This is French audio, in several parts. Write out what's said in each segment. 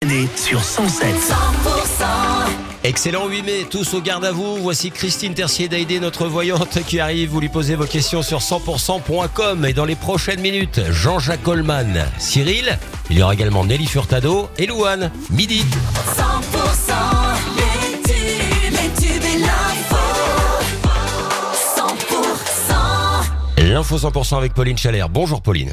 Lyonnais sur 107. 100%. Excellent 8 mai, tous au garde à vous. Voici Christine Tercier-Daïdé, notre voyante qui arrive. Vous lui posez vos questions sur 100%.com. Et dans les prochaines minutes, Jean-Jacques Goldman, Cyril. Il y aura également Nelly Furtado et Louane. Midi. 100%. Les tubes et l'info. 100%. L'info 100% avec Pauline Chalère. Bonjour Pauline.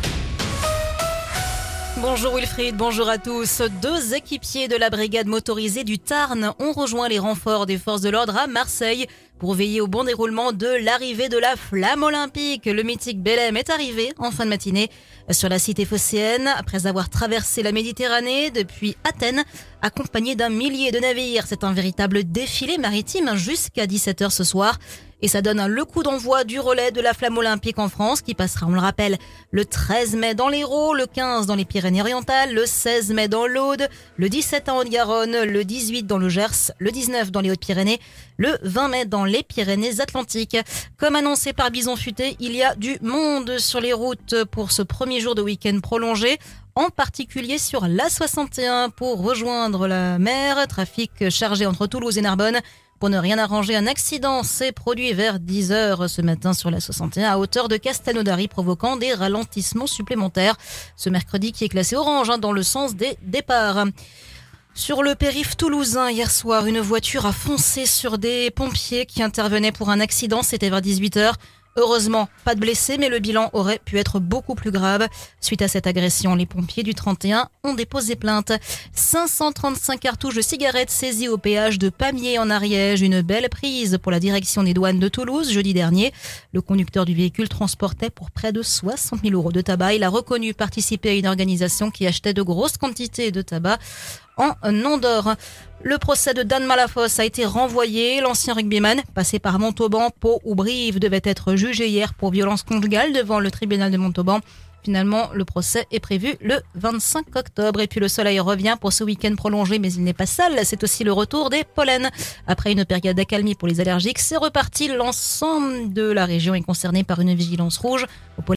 Bonjour Wilfried, bonjour à tous. 2 équipiers de la brigade motorisée du Tarn ont rejoint les renforts des forces de l'ordre à Marseille pour veiller au bon déroulement de l'arrivée de la flamme olympique. Le mythique Belém est arrivé en fin de matinée sur la cité phocéenne après avoir traversé la Méditerranée depuis Athènes, accompagné d'un millier de navires. C'est un véritable défilé maritime jusqu'à 17h ce soir. Et ça donne le coup d'envoi du relais de la flamme olympique en France qui passera, on le rappelle, le 13 mai dans l'Hérault, le 15 dans les Pyrénées-Orientales, le 16 mai dans l'Aude, le 17 en Haute-Garonne, le 18 dans le Gers, le 19 dans les Hautes-Pyrénées, le 20 mai dans les Pyrénées-Atlantiques. Comme annoncé par Bison Futé, il y a du monde sur les routes pour ce premier jour de week-end prolongé. En particulier sur l'A61 pour rejoindre la mer. Trafic chargé entre Toulouse et Narbonne. Pour ne rien arranger, un accident s'est produit vers 10h ce matin sur l'A61 à hauteur de Castelnaudary, provoquant des ralentissements supplémentaires. Ce mercredi qui est classé orange dans le sens des départs. Sur le périph' toulousain, hier soir, une voiture a foncé sur des pompiers qui intervenaient pour un accident. C'était vers 18h. Heureusement, pas de blessés, mais le bilan aurait pu être beaucoup plus grave. Suite à cette agression, les pompiers du 31 ont déposé plainte. 535 cartouches de cigarettes saisies au péage de Pamiers en Ariège. Une belle prise pour la direction des douanes de Toulouse jeudi dernier. Le conducteur du véhicule transportait pour près de 60 000 € de tabac. Il a reconnu participer à une organisation qui achetait de grosses quantités de tabac en Andorre. Le procès de Dan Malafosse a été renvoyé. L'ancien rugbyman, passé par Montauban, Pau ou Brive, devait être jugé hier pour violence conjugale devant le tribunal de Montauban. Finalement, le procès est prévu le 25 octobre. Et puis le soleil revient pour ce week-end prolongé, mais il n'est pas sale. C'est aussi le retour des pollens. Après une période d'accalmie pour les allergiques, c'est reparti. L'ensemble de la région est concerné par une vigilance rouge.